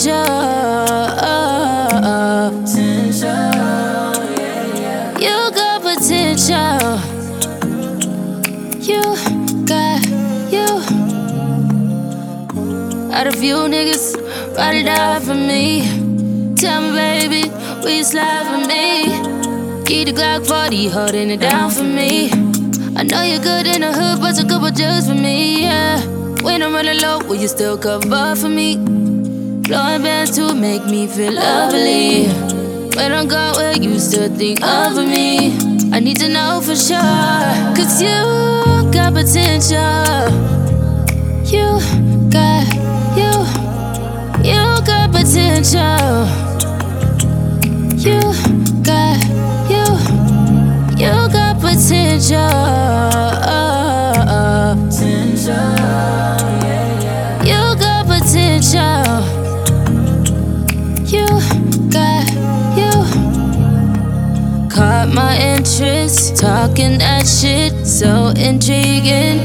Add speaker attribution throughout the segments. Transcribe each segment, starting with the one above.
Speaker 1: You got potential. You got you. Out of you niggas, ride it out for me. Tell me, baby, will you slide for me? Keep the Glock 40, holding it down for me. I know you're good in the hood, but a couple jugs for me, yeah. When I'm running low, will you still cover for me? Blowing bands to make me feel lovely. When I'm gone, will you still think of me? I need to know for sure, cause you got potential. You got potential. You got potential. You got potential. You got caught my interest, talking that shit, so intriguing.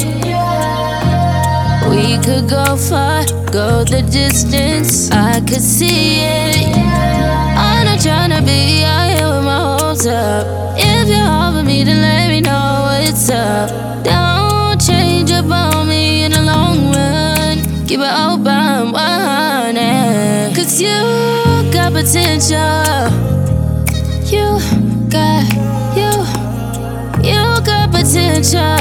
Speaker 1: We could go far, go the distance, I could see it. I'm not tryna be out here with my hopes up. If you're over me, then let me know what's up. Don't change up on me in the long run. Keep it open, 100. Cause you got potential. You got potential.